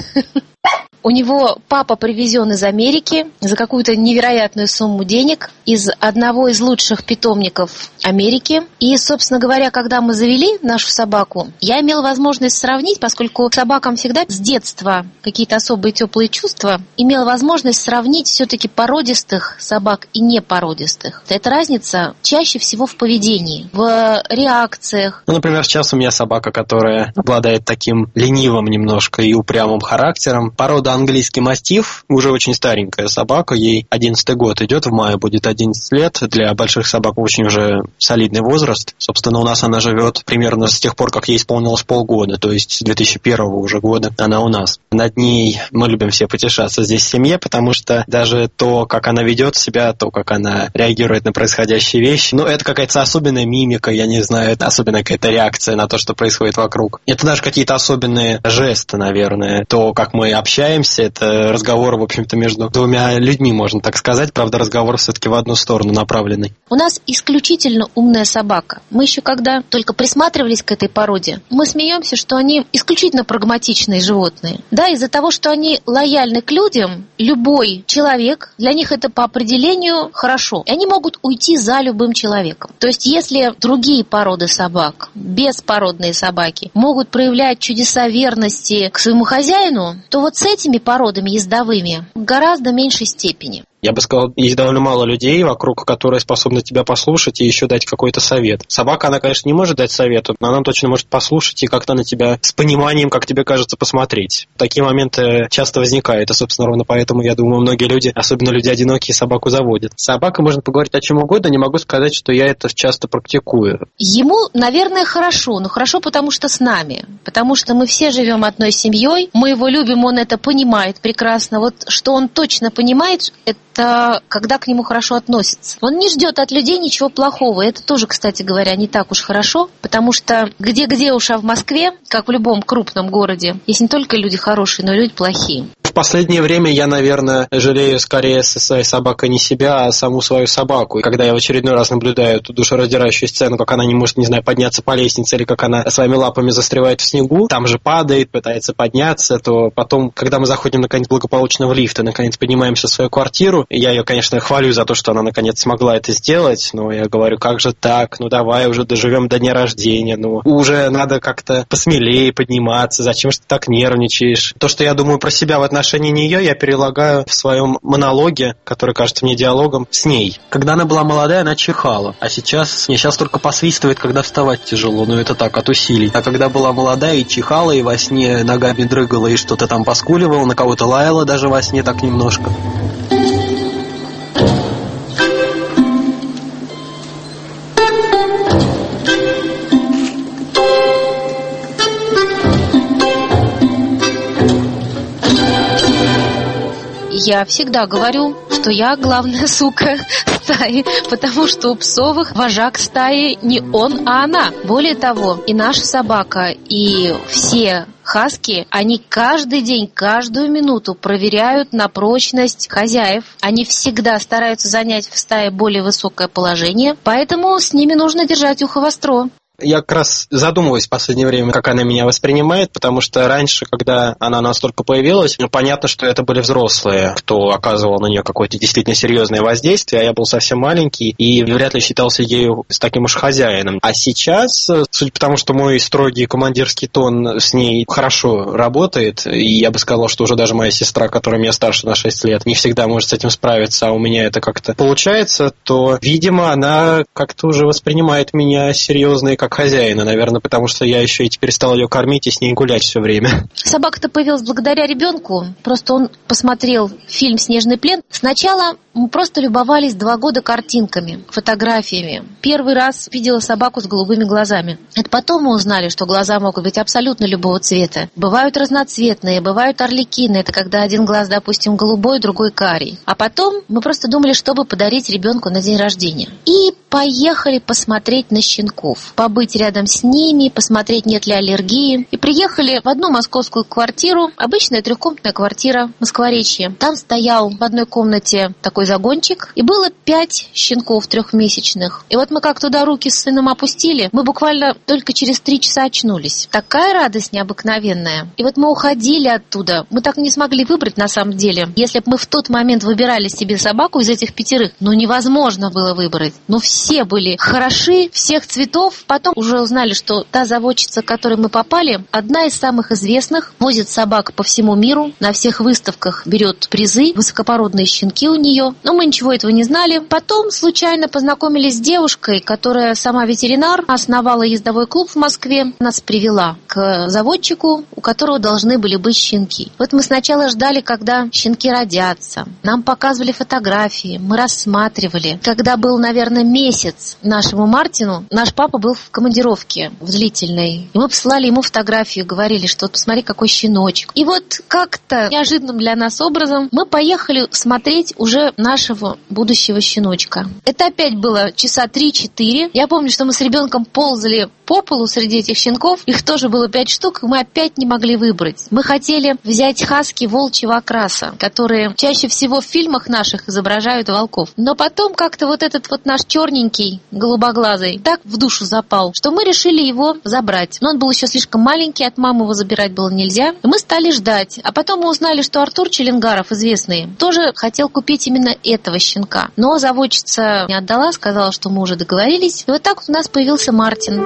У него папа привезен из Америки за какую-то невероятную сумму денег из одного из лучших питомников Америки. И, собственно говоря, когда мы завели нашу собаку, я имела возможность сравнить, поскольку собакам всегда с детства какие-то особые теплые чувства, имела возможность сравнить все-таки породистых собак и непородистых. Эта разница чаще всего в поведении, в реакциях. Ну, например, сейчас у меня собака, которая обладает таким ленивым немножко и упрямым характером. Порода английский мастиф, уже очень старенькая собака, ей 11-й год идет, в мае будет 11 лет. Для больших собак очень уже солидный возраст. Собственно, у нас она живет примерно с тех пор, как ей исполнилось полгода, то есть с 2001 уже года она у нас. Над ней мы любим все потешаться здесь в семье, потому что даже то, как она ведет себя, то, как она реагирует на происходящие вещи, ну, это какая-то особенная мимика, я не знаю, это особенная какая-то реакция на то, что происходит вокруг. Это даже какие-то особенные жесты, наверное. То, как мы общаемся, это разговор, в общем-то, между двумя людьми, можно так сказать. Правда, разговор все-таки в одну сторону направленный. У нас исключительно умная собака. Мы еще когда только присматривались к этой породе, мы смеемся, что они исключительно прагматичные животные. Да, из-за того, что они лояльны к людям, любой человек, для них это по определению хорошо. И они могут уйти за любым человеком. То есть, если другие породы собак, беспородные собаки, могут проявлять чудеса верности к своему хозяину, то вот с этими породами ездовыми в гораздо меньшей степени. Я бы сказал, есть довольно мало людей вокруг, которые способны тебя послушать и еще дать какой-то совет. Собака, она, конечно, не может дать совет, но она точно может послушать и как-то на тебя с пониманием, как тебе кажется, посмотреть. Такие моменты часто возникают, и, собственно, ровно поэтому, я думаю, многие люди, особенно люди одинокие, собаку заводят. С собакой можно поговорить о чем угодно, не могу сказать, что я это часто практикую. Ему, наверное, хорошо, но хорошо потому, что с нами, потому что мы все живем одной семьей, мы его любим, он это понимает прекрасно. Вот что он точно понимает, это когда к нему хорошо относятся. Он не ждет от людей ничего плохого. Это тоже, кстати говоря, не так уж хорошо, потому что где-где уж, а в Москве, как в любом крупном городе, есть не только люди хорошие, но и люди плохие. В последнее время я, наверное, жалею скорее со своей собакой не себя, а саму свою собаку. И когда я в очередной раз наблюдаю эту душераздирающую сцену, как она не может, не знаю, подняться по лестнице, или как она своими лапами застревает в снегу, там же падает, пытается подняться, то потом, когда мы заходим, наконец, благополучно в лифт и, наконец, поднимаемся в свою квартиру, я ее, конечно, хвалю за то, что она, наконец, смогла это сделать, но я говорю, как же так, ну давай уже доживем до дня рождения, ну уже надо как-то посмелее подниматься, зачем же ты так нервничаешь? То, что я думаю про себя в отношении нее, я перелагаю в своем монологе, который кажется мне диалогом, с ней. Когда она была молодая, она чихала, а сейчас только посвистывает, когда вставать тяжело, ну это так, от усилий. А когда была молодая и чихала, и во сне ногами дрыгала, и что-то там поскуливала, на кого-то лаяла даже во сне так немножко. Я всегда говорю, что я главная сука стаи, потому что у псовых вожак стаи не он, а она. Более того, и наша собака, и все хаски, они каждый день, каждую минуту проверяют на прочность хозяев. Они всегда стараются занять в стае более высокое положение, поэтому с ними нужно держать ухо востро. Я как раз задумываюсь в последнее время, как она меня воспринимает, потому что раньше, когда она настолько появилась, понятно, что это были взрослые, кто оказывал на нее какое-то действительно серьезное воздействие, а я был совсем маленький и вряд ли считался ею с таким уж хозяином. А сейчас, судя по тому, что мой строгий командирский тон с ней хорошо работает, и я бы сказал, что уже даже моя сестра, которая меня старше на 6 лет, не всегда может с этим справиться, а у меня это как-то получается, то, видимо, она как-то уже воспринимает меня серьезно и как хозяина, наверное, потому что я еще и теперь стал ее кормить и с ней гулять все время. Собака-то появилась благодаря ребенку. Просто он посмотрел фильм «Снежный плен». Сначала мы просто любовались 2 года картинками, фотографиями. Первый раз видела собаку с голубыми глазами. Это потом мы узнали, что глаза могут быть абсолютно любого цвета. Бывают разноцветные, бывают орликины. Это когда один глаз, допустим, голубой, другой карий. А потом мы просто думали, чтобы подарить ребенку на день рождения. И поехали посмотреть на щенков. Побыть рядом с ними, посмотреть, нет ли аллергии. И приехали в одну московскую квартиру. Обычная 3-комнатная квартира в Москворечье. Там стоял в одной комнате такой загончик. И было 5 щенков 3-месячных. И вот мы как туда руки с сыном опустили, мы буквально только через 3 часа очнулись. Такая радость необыкновенная. И вот мы уходили оттуда. Мы так не смогли выбрать на самом деле. Если бы мы в тот момент выбирали себе собаку из этих 5, невозможно было выбрать. Все были хороши, всех цветов. Потом уже узнали, что та заводчица, к которой мы попали, одна из самых известных, возит собак по всему миру, на всех выставках берет призы, высокопородные щенки у нее. Но мы ничего этого не знали. Потом случайно познакомились с девушкой, которая сама ветеринар, основала ездовой клуб в Москве, нас привела к заводчику, у которого должны были быть щенки. Вот мы сначала ждали, когда щенки родятся. Нам показывали фотографии, мы рассматривали. Когда был, наверное, месяц нашему Мартину, наш папа был в командировке, в длительной. И мы послали ему фотографию, говорили, что посмотри, какой щеночек. И вот как-то неожиданным для нас образом мы поехали смотреть уже нашего будущего щеночка. Это опять было часа 3-4. Я помню, что мы с ребенком ползали по полу среди этих щенков. Их тоже было 5 штук, и мы опять не могли выбрать. Мы хотели взять хаски волчьего окраса, которые чаще всего в фильмах наших изображают волков. Но потом как-то вот этот вот наш черненький, голубоглазый, так в душу запал, что мы решили его забрать. Но он был еще слишком маленький, от мамы его забирать было нельзя. И мы стали ждать. А потом мы узнали, что Артур Челенгаров, известный, тоже хотел купить именно этого щенка. Но заводчица не отдала, сказала, что мы уже договорились. И вот так вот у нас появился Мартин.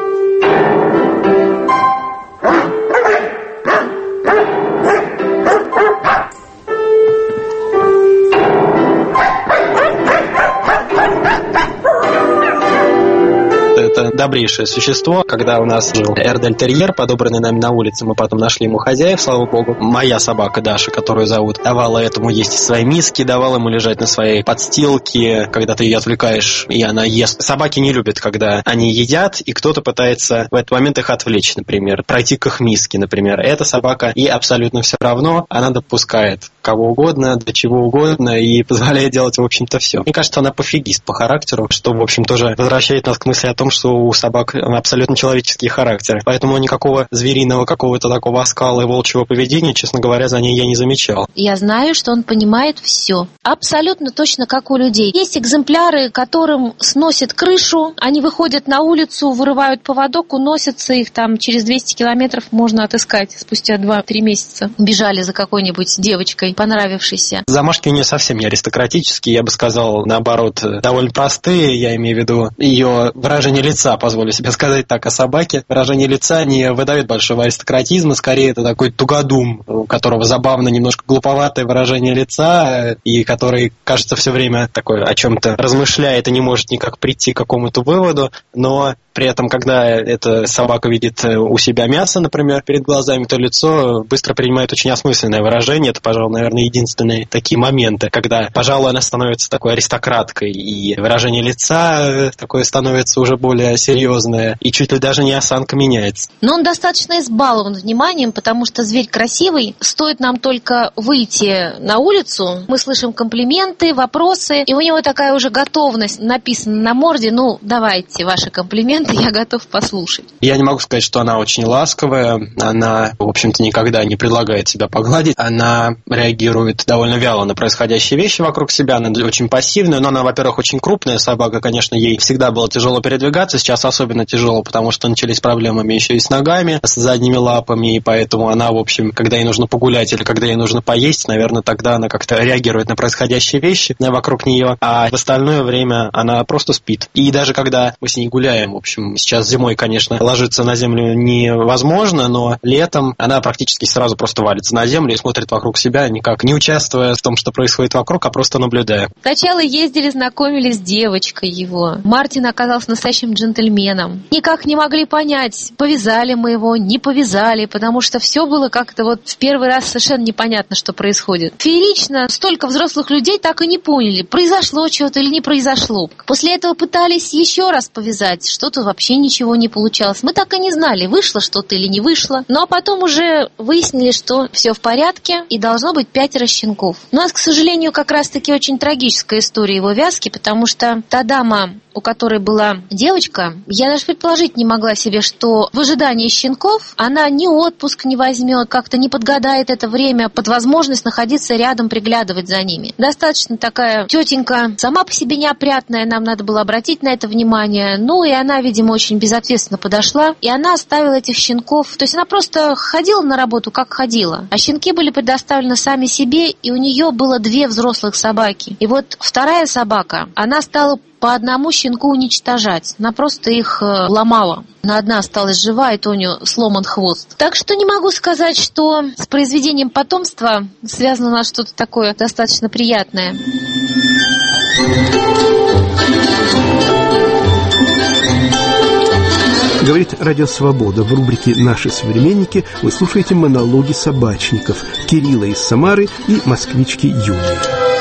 Это добрейшее существо. Когда у нас жил эрдель-терьер, подобранный нами на улице, мы потом нашли ему хозяев, слава богу. Моя собака Даша, которую зовут, давала этому есть из своей миски, давала ему лежать на своей подстилке, когда ты ее отвлекаешь, и она ест. Собаки не любят, когда они едят, и кто-то пытается в этот момент их отвлечь, например, пройти к их миске, например. Эта собака ей абсолютно все равно, она допускает кого угодно, до чего угодно, и позволяет делать, в общем-то, все. Мне кажется, она пофигист по характеру, что, в общем, тоже возвращает нас к мысли о том, что у собак абсолютно человеческий характер. Поэтому никакого звериного, какого-то такого оскала и волчьего поведения, честно говоря, за ней я не замечал. Я знаю, что он понимает все. Абсолютно точно как у людей. Есть экземпляры, которым сносят крышу, они выходят на улицу, вырывают поводок, уносятся, их там через 200 километров можно отыскать спустя 2-3 месяца. Бежали за какой-нибудь девочкой, понравившейся. Замашки у нее совсем не аристократические, я бы сказал, наоборот, довольно простые. Я имею в виду ее выражение лица, позволю себе сказать так о собаке. Выражение лица не выдает большого аристократизма, скорее это такой тугодум, у которого забавно немножко глуповатое выражение лица, и который, кажется, все время такой о чем-то размышляет и не может никак прийти к какому-то выводу, но при этом, когда эта собака видит у себя мясо, например, перед глазами, то лицо быстро принимает очень осмысленное выражение. Это, пожалуй, наверное, единственные такие моменты, когда, пожалуй, она становится такой аристократкой, и выражение лица такое становится уже более серьезное, и чуть ли даже не осанка меняется. Но он достаточно избалован вниманием, потому что зверь красивый. Стоит нам только выйти на улицу, мы слышим комплименты, вопросы, и у него такая уже готовность написана на морде: ну, давайте ваши комплименты, я готов послушать. Я не могу сказать, что она очень ласковая. Она, в общем-то, никогда не предлагает себя погладить. Она реагирует реагирует довольно вяло на происходящие вещи вокруг себя, она очень пассивная, но она, во-первых, очень крупная собака, конечно, ей всегда было тяжело передвигаться, сейчас особенно тяжело, потому что начались проблемы еще и с ногами, с задними лапами, и поэтому она, в общем, когда ей нужно погулять или когда ей нужно поесть, наверное, тогда она как-то реагирует на происходящие вещи вокруг нее, а в остальное время она просто спит. И даже когда мы с ней гуляем, в общем, сейчас зимой, конечно, ложиться на землю невозможно, но летом она практически сразу просто валится на землю и смотрит вокруг себя, никак не участвуя в том, что происходит вокруг, а просто наблюдая. Сначала ездили, знакомились с девочкой его. Мартин оказался настоящим джентльменом. Никак не могли понять, повязали мы его, не повязали, потому что все было как-то вот в первый раз совершенно непонятно, что происходит. Феерично, столько взрослых людей так и не поняли, произошло что-то или не произошло. После этого пытались еще раз повязать, что-то вообще ничего не получалось. Мы так и не знали, вышло что-то или не вышло. Ну а потом уже выяснили, что все в порядке и должно быть 5 щенков. У нас, к сожалению, как раз-таки очень трагическая история его вязки, потому что та дама, у которой была девочка, я даже предположить не могла себе, что в ожидании щенков она ни отпуск не возьмет, как-то не подгадает это время под возможность находиться рядом, приглядывать за ними. Достаточно такая тетенька, сама по себе неопрятная, нам надо было обратить на это внимание. Ну и она, видимо, очень безответственно подошла, и она оставила этих щенков. То есть она просто ходила на работу, как ходила. А щенки были предоставлены сами себе, и у нее было 2 взрослых собаки. И вот вторая собака, она стала по одному щенку уничтожать. Она просто их ломала. Но одна осталась жива, и то у нее сломан хвост. Так что не могу сказать, что с произведением потомства связано у нас что-то такое достаточно приятное. Говорит Радио Свобода. В рубрике «Наши современники» вы слушаете монологи собачников Кирилла из Самары и москвички Юлии.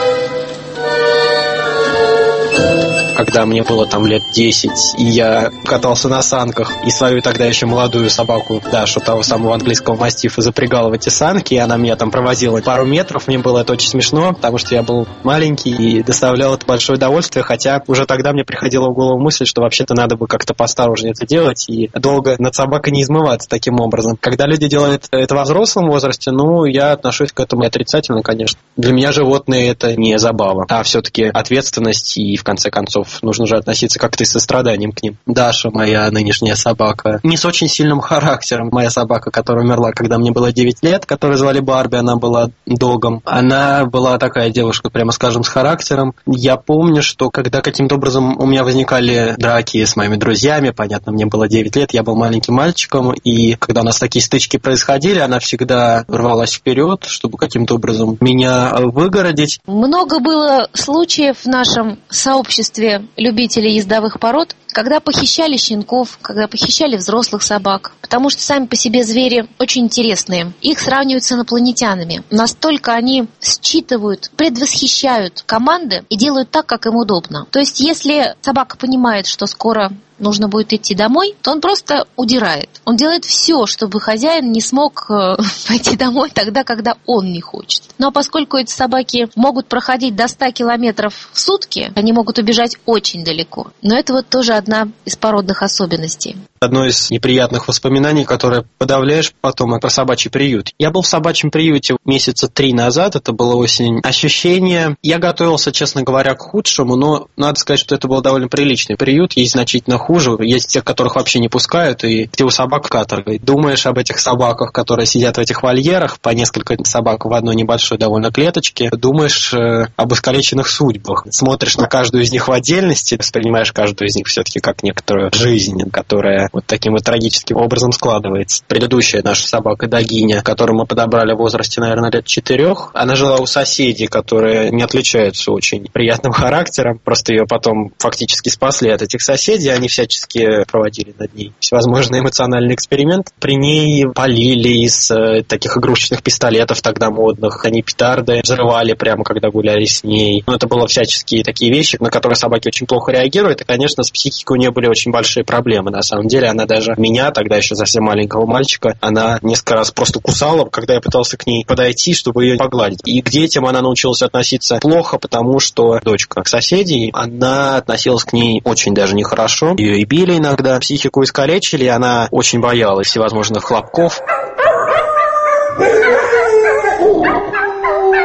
Когда мне было там лет 10, и я катался на санках, и свою тогда еще молодую собаку, Дашу, того самого английского мастифа, запрягал в эти санки, и она меня там провозила пару метров. Мне было это очень смешно, потому что я был маленький и доставлял это большое удовольствие, хотя уже тогда мне приходила в голову мысль, что вообще-то надо бы как-то поосторожнее это делать и долго над собакой не измываться таким образом. Когда люди делают это во взрослом возрасте, я отношусь к этому отрицательно, конечно. Для меня животные — это не забава, а все-таки ответственность, и в конце концов нужно же относиться как-то и со страданием к ним. Даша, моя нынешняя собака, не с очень сильным характером. Моя собака, которая умерла, когда мне было 9 лет, которую звали Барби, она была догом. Она была такая девушка, прямо скажем, с характером. Я помню, что когда каким-то образом у меня возникали драки с моими друзьями, понятно, мне было 9 лет, я был маленьким мальчиком, и когда у нас такие стычки происходили, она всегда рвалась вперед, чтобы каким-то образом меня выгородить. Много было случаев в нашем сообществе любителей ездовых пород, когда похищали щенков, когда похищали взрослых собак, потому что сами по себе звери очень интересные. Их сравнивают с инопланетянами. Настолько они считывают, предвосхищают команды и делают так, как им удобно. То есть, если собака понимает, что скоро нужно будет идти домой, то он просто удирает. Он делает все, чтобы хозяин не смог пойти домой тогда, когда он не хочет. Но поскольку эти собаки могут проходить до 100 километров в сутки, они могут убежать очень далеко. Но это вот тоже одна из породных особенностей. Одно из неприятных воспоминаний, которое подавляешь потом, это собачий приют. Я был в собачьем приюте месяца 3 назад, это была осень. Ощущение, я готовился, честно говоря, к худшему, но надо сказать, что это был довольно приличный приют, есть значительно хуже, есть тех, которых вообще не пускают, и где у собак каторга. Думаешь об этих собаках, которые сидят в этих вольерах, по несколько собак в одной небольшой довольно клеточке, думаешь об искалеченных судьбах, смотришь на каждую из них в отдельности, воспринимаешь каждую из них все-таки как некоторую жизнь, которая вот таким вот трагическим образом складывается. Предыдущая наша собака Дагиня, которую мы подобрали в возрасте, наверное, лет 4, она жила у соседей, которые не отличаются очень приятным характером, просто ее потом фактически спасли от этих соседей, они всячески проводили над ней всевозможные эмоциональные эксперименты. При ней полили из таких игрушечных пистолетов тогда модных, они петарды взрывали прямо, когда гуляли с ней. Но это было всяческие такие вещи, на которые собаки очень плохо реагируют, и, конечно, с психикой у нее были очень большие проблемы. На самом деле, она даже меня, тогда еще совсем маленького мальчика, она несколько раз просто кусала, когда я пытался к ней подойти, чтобы ее погладить. И к детям она научилась относиться плохо, потому что дочка соседей, она относилась к ней очень даже нехорошо. Ее и били иногда, психику искалечили, она очень боялась всевозможных хлопков.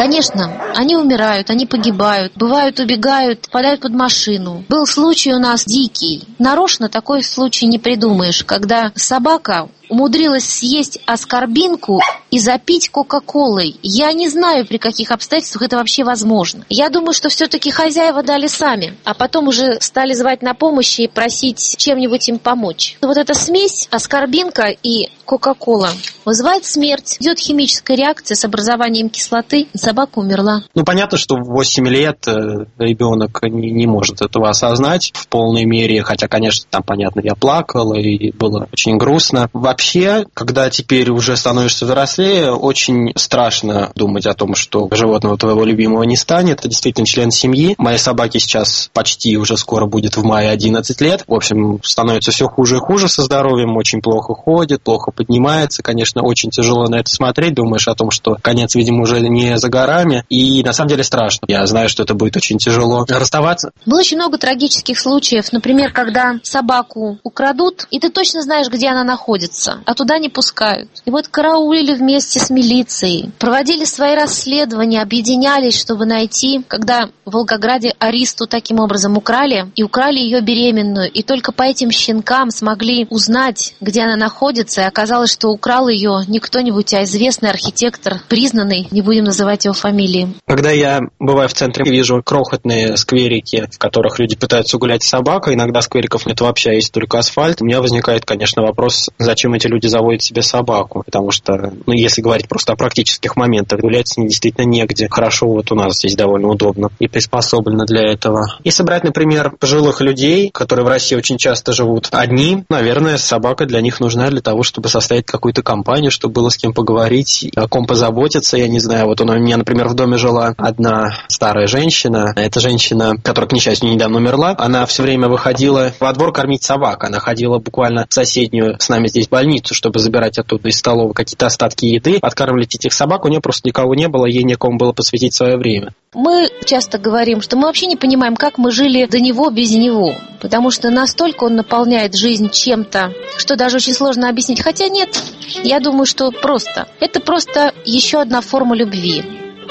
Конечно, они умирают, они погибают, бывают убегают, попадают под машину. Был случай у нас дикий. Нарочно такой случай не придумаешь, когда собака умудрилась съесть аскорбинку и запить кока-колой. Я не знаю, при каких обстоятельствах это вообще возможно. Я думаю, что все-таки хозяева дали сами, а потом уже стали звать на помощь и просить чем-нибудь им помочь. Вот эта смесь, аскорбинка и кока-кола, вызывает смерть. Идет химическая реакция с образованием кислоты, и собака умерла. Понятно, что в 8 лет ребенок не может этого осознать в полной мере, хотя, конечно, там, понятно, я плакал, и было очень грустно. Вообще, когда теперь уже становишься взрослее, очень страшно думать о том, что животного твоего любимого не станет. Это действительно член семьи. Моей собаке сейчас почти уже скоро будет в мае 11 лет. В общем, становится все хуже и хуже со здоровьем, очень плохо ходит, плохо поднимается. Конечно, очень тяжело на это смотреть. Думаешь о том, что конец, видимо, уже не за горами. И на самом деле страшно. Я знаю, что это будет очень тяжело расставаться. Было очень много трагических случаев. Например, когда собаку украдут, и ты точно знаешь, где она находится, а туда не пускают. И вот караулили вместе с милицией, проводили свои расследования, объединялись, чтобы найти, когда в Волгограде Аристу таким образом украли, и украли ее беременную, и только по этим щенкам смогли узнать, где она находится, и оказалось, что украл ее не кто-нибудь, а известный архитектор, признанный, не будем называть его фамилии. Когда я бываю в центре, вижу крохотные скверики, в которых люди пытаются гулять с собакой, иногда сквериков нет вообще, есть только асфальт, у меня возникает, конечно, вопрос, зачем эти люди заводят себе собаку, потому что, если говорить просто о практических моментах, гулять с ней действительно негде. Хорошо, вот у нас здесь довольно удобно и приспособлено для этого. Если брать, например, пожилых людей, которые в России очень часто живут одни, наверное, собака для них нужна для того, чтобы составить какую-то компанию, чтобы было с кем поговорить, о ком позаботиться. Я не знаю, вот у меня, например, в доме жила одна старая женщина. Эта женщина, которая, к несчастью, недавно умерла, она все время выходила во двор кормить собак. Она ходила буквально в соседнюю с нами здесь больницу, чтобы забирать оттуда из столовой какие-то остатки еды, откармливать этих собак. У нее просто никого не было, ей некому было посвятить свое время. Мы часто говорим, что мы вообще не понимаем, как мы жили до него без него, потому что настолько он наполняет жизнь чем-то, что даже очень сложно объяснить. Хотя нет, я думаю, что просто. Это просто еще одна форма любви.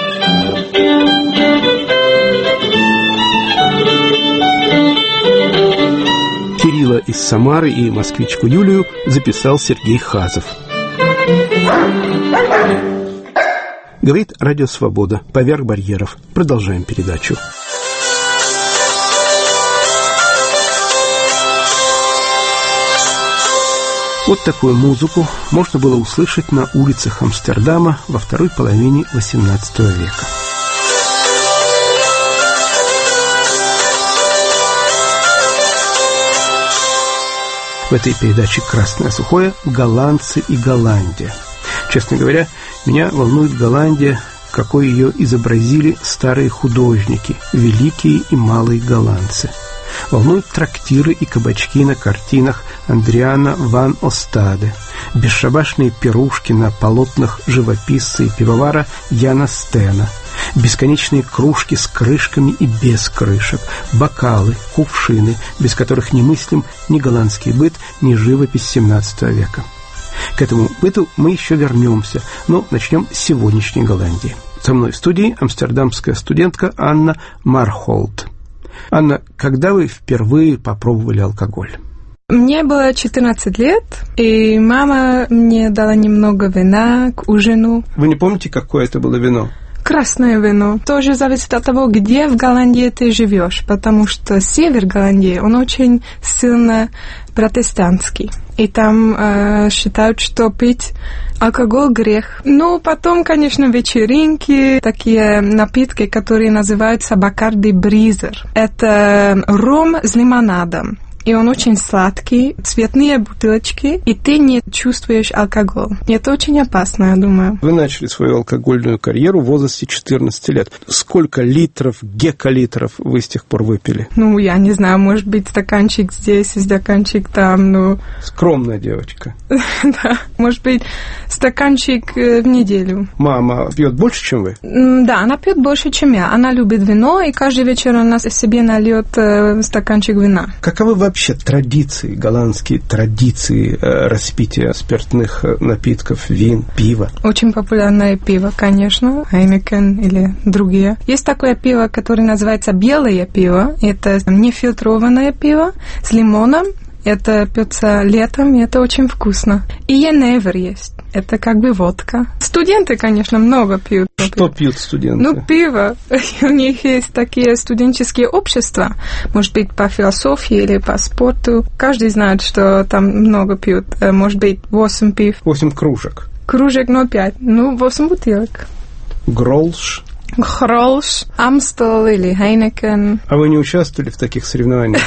Кирилла из Самары и москвичку Юлию записал Сергей Хазов. Говорит Радио Свобода. Поверх барьеров. Продолжаем передачу. Вот такую музыку можно было услышать на улицах Амстердама во второй половине XVIII века. В этой передаче «Красное сухое» голландцы и Голландия. Честно говоря, меня волнует Голландия, какой ее изобразили старые художники, великие и малые голландцы. Волнуют трактиры и кабачки на картинах Андриана ван Остаде, бесшабашные пирушки на полотнах живописца и пивовара Яна Стена, бесконечные кружки с крышками и без крышек, бокалы, кувшины, без которых не мыслим ни голландский быт, ни живопись XVII века. К этому быту мы еще вернемся, но начнем с сегодняшней Голландии. Со мной в студии амстердамская студентка Анна Мархолд. Анна, когда вы впервые попробовали алкоголь? Мне было 14 лет, и мама мне дала немного вина к ужину. Вы не помните, какое это было вино? Красное вино. Тоже зависит от того, где в Голландии ты живешь, потому что север Голландии, он очень сильно протестантский. И там считают, что пить алкоголь грех. Ну, потом, конечно, вечеринки, такие напитки, которые называются Бакарди Бризер. Это ром с лимонадом. И он очень сладкий, цветные бутылочки, и ты не чувствуешь алкоголь. И это очень опасно, я думаю. Вы начали свою алкогольную карьеру в возрасте 14 лет. Сколько литров, гекалитров вы с тех пор выпили? Ну, я не знаю, может быть, стаканчик здесь и стаканчик там, ну... Скромная девочка. Да, может быть, стаканчик в неделю. Мама пьет больше, чем вы? Да, она пьет больше, чем я. Она любит вино, и каждый вечер она себе нальет стаканчик вина. Каковы вообще традиции, голландские традиции распития спиртных напитков, вин, пива? Очень популярное пиво, конечно, Heineken или другие. Есть такое пиво, которое называется белое пиво. Это нефильтрованное пиво с лимоном. Это пьется летом, и это очень вкусно. И Еневер есть. Это как бы водка. Студенты, конечно, много пьют. Что пьют студенты? Ну, пиво. У них есть такие студенческие общества. Может быть, по философии или по спорту. Каждый знает, что там много пьют. Может быть, 8 пив. 8 кружек. Кружек, но 5. 8 бутылок. Гролш. Гролш, Амстел или Heineken. А вы не участвовали в таких соревнованиях?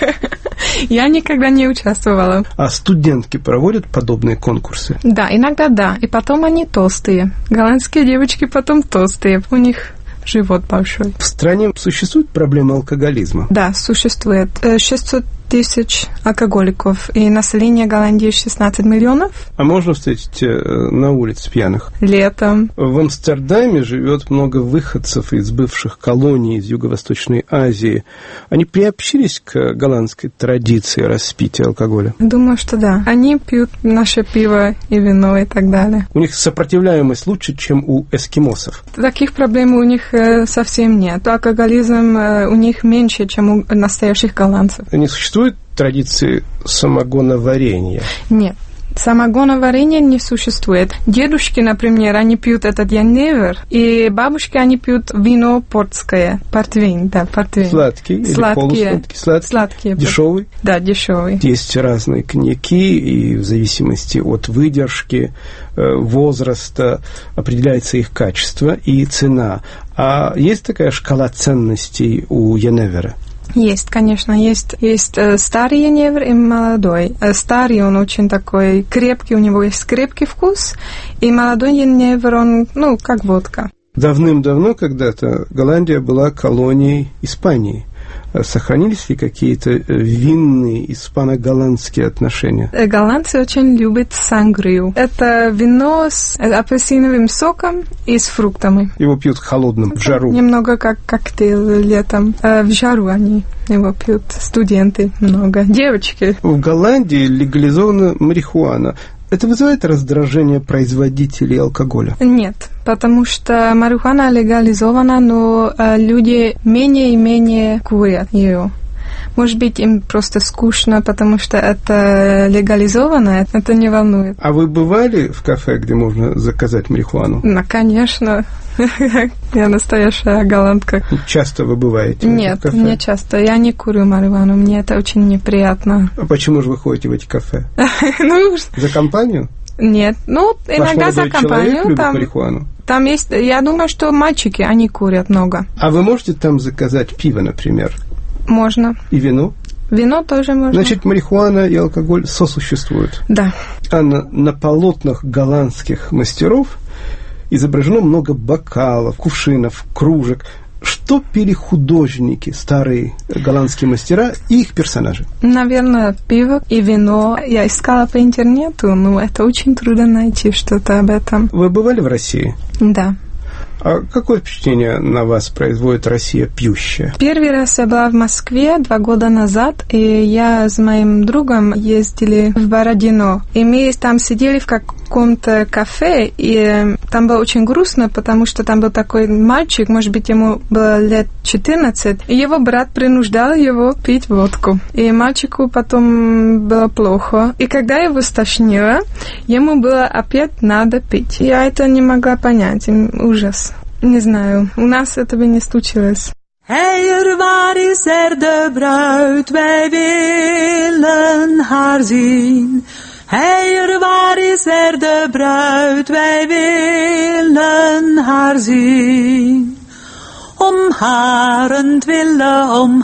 Я никогда не участвовала. А студентки проводят подобные конкурсы? Да, иногда да. И потом они толстые. Голландские девочки потом толстые. У них живот большой. В стране существует проблема алкоголизма? Да, существует. 600 тысяч алкоголиков. И население Голландии 16 миллионов. А можно встретить на улице пьяных? Летом. В Амстердаме живет много выходцев из бывших колоний из Юго-Восточной Азии. Они приобщились к голландской традиции распития алкоголя? Думаю, что да. Они пьют наше пиво и вино и так далее. У них сопротивляемость лучше, чем у эскимосов? Таких проблем у них совсем нет. Алкоголизм у них меньше, чем у настоящих голландцев. Не существует традиции самогоноварения? Нет. Самогоноварения не существует. Дедушки, например, они пьют этот Еневер, и бабушки, они пьют вино портское. Портвейн, да, портвейн. Сладкий или полусладкий? Сладкие. Дешевый? Да, дешевый. Есть разные коньяки, и в зависимости от выдержки, возраста определяется их качество и цена. А есть такая шкала ценностей у Еневера? Есть, конечно, есть старый Еневер и молодой. Старый, он очень такой крепкий, у него есть крепкий вкус, и молодой Еневер, он, как водка. Давным-давно когда-то Голландия была колонией Испании. Сохранились ли какие-то винные испано-голландские отношения? Голландцы очень любят сангрию. Это вино с апельсиновым соком и с фруктами. Его пьют холодным, в жару. Немного как коктейль летом. В жару они его пьют. Студенты много. Девочки. В Голландии легализована марихуана. Это вызывает раздражение производителей алкоголя? Нет, потому что марихуана легализована, но люди менее и менее курят ее. Может быть, им просто скучно, потому что это легализовано, это не волнует. А вы бывали в кафе, где можно заказать марихуану? Ну, конечно. Я настоящая голландка. Часто вы бываете? Нет, не часто. Я не курю марихуану, мне это очень неприятно. А почему же вы ходите в эти кафе? Ну, за компанию? Нет, иногда за компанию. Любит марихуану? Там есть, я думаю, что мальчики, они курят много. А вы можете там заказать пиво, например? Можно. И вино? Вино тоже можно. Значит, марихуана и алкоголь сосуществуют? Да. А на полотнах голландских мастеров изображено много бокалов, кувшинов, кружек. Что пили художники, старые голландские мастера и их персонажи? Наверное, пиво и вино. Я искала по интернету, но это очень трудно найти что-то об этом. Вы бывали в России? Да. А какое впечатление на вас производит Россия пьющая? Первый раз я была в Москве 2 года назад, и я с моим другом ездили в Бородино. И мы там сидели в каком-то кафе, и там было очень грустно, потому что там был такой мальчик, может быть, ему было лет 14, и его брат принуждал его пить водку. И мальчику потом было плохо. И когда его стошнило, ему было опять надо пить. Я это не могла понять. Ужас. Не знаю, у нас этого не случилось. Heier, waar is de bruid? Wij willen haar zien. Heier, waar is de bruid? Wij willen haar zien. Om harentwille, om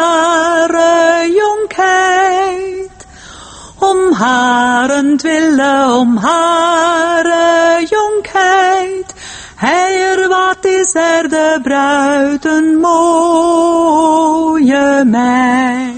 haar jonkheid. Om harentwille, om haar jonkheid. Heier, wat is de bruid, een mooie meid.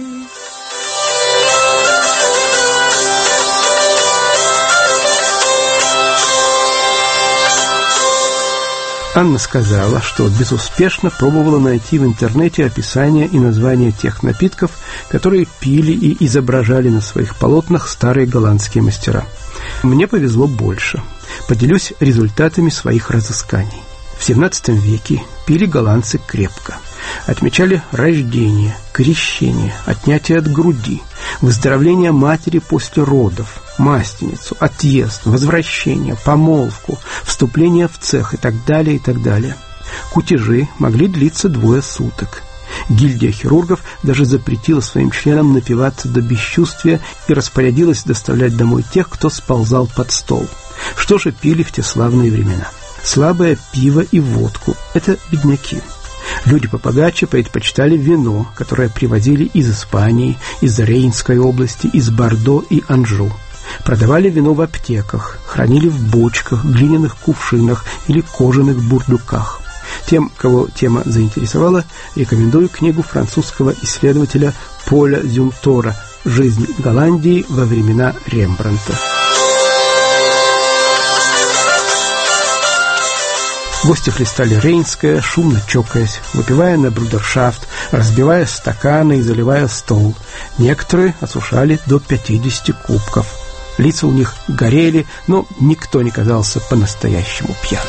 Анна сказала, что безуспешно пробовала найти в интернете описание и название тех напитков, которые пили и изображали на своих полотнах старые голландские мастера. Мне повезло больше. Поделюсь результатами своих разысканий. В XVII веке пили голландцы крепко. Отмечали рождение, крещение, отнятие от груди, выздоровление матери после родов, масленицу, отъезд, возвращение, помолвку, вступление в цех и так далее, и так далее. Кутежи могли длиться 2 суток. Гильдия хирургов даже запретила своим членам напиваться до бесчувствия и распорядилась доставлять домой тех, кто сползал под стол. Что же пили в те славные времена? Слабое пиво и водку – это бедняки. Люди побогаче предпочитали вино, которое привозили из Испании, из Рейнской области, из Бордо и Анжу. Продавали вино в аптеках, хранили в бочках, глиняных кувшинах или кожаных бурдюках. Тем, кого тема заинтересовала, рекомендую книгу французского исследователя Поля Зюмтора «Жизнь Голландии во времена Рембрандта». Гости хлестали Рейнское, шумно чокаясь, выпивая на брудершафт, разбивая стаканы и заливая стол. Некоторые осушали до 50 кубков. Лица у них горели, но никто не казался по-настоящему пьяным.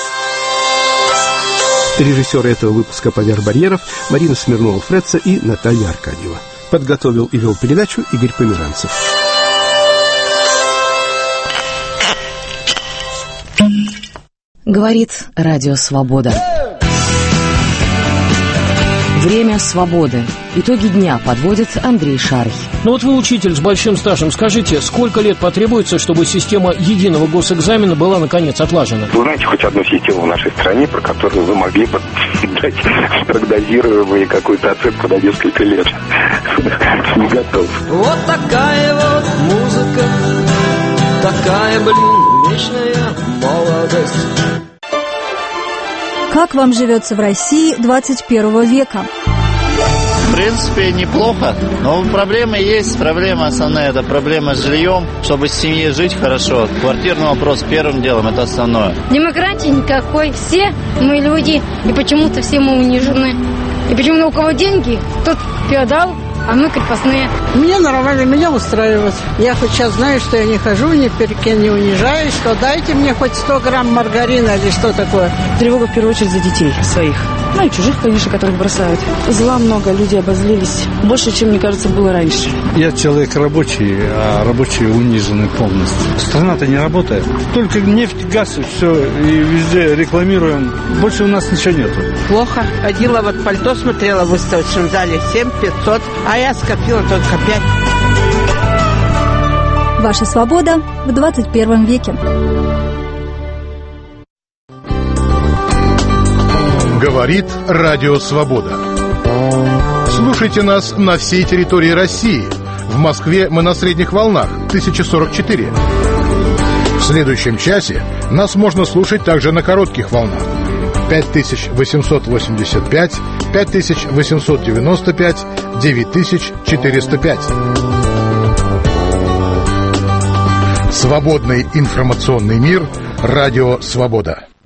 Режиссеры этого выпуска «Поверх барьеров» Марина Смирнова-Фретца и Наталья Аркадьева. Подготовил и вел передачу Игорь Померанцев. Говорит Радио Свобода. Время свободы. Итоги дня подводит Андрей Шарий. Ну вот вы учитель с большим стажем. Скажите, сколько лет потребуется, чтобы система единого госэкзамена была наконец отлажена? Вы знаете хоть одну систему в нашей стране, про которую вы могли бы дать прогнозируемую какую-то оценку на несколько лет? Не готов. Вот такая вот музыка, такая, вечная молодость. Как вам живется в России 21 века? В принципе, неплохо, но проблемы есть. Проблема основная – это проблема с жильем. Чтобы с семьей жить хорошо, квартирный вопрос первым делом – это основное. Демократии никакой. Все мы люди, и почему-то все мы унижены. И почему-то у кого деньги, тот феодал, а мы крепостные. Мне нормально, меня устраивает. Я хоть сейчас знаю, что я не хожу, ни перед кем не унижаюсь, что дайте мне хоть 100 грамм маргарина или что такое. Тревога в первую очередь за детей своих. Ну и чужих, конечно, которых бросают. Зла много, люди обозлились. Больше, чем, мне кажется, было раньше. Я человек рабочий, а рабочие унижены полностью. Страна-то не работает. Только нефть, газ и все, и везде рекламируем. Больше у нас ничего нету. Плохо. Ходила вот пальто, смотрела в выставочном зале 7500, а я скопила только 5. Ваша свобода в 21 веке. Говорит Радио Свобода. Слушайте нас на всей территории России. В Москве мы на средних волнах 1044. В следующем часе нас можно слушать также на коротких волнах 5885, 5895, 9405. Свободный информационный мир. Радио Свобода.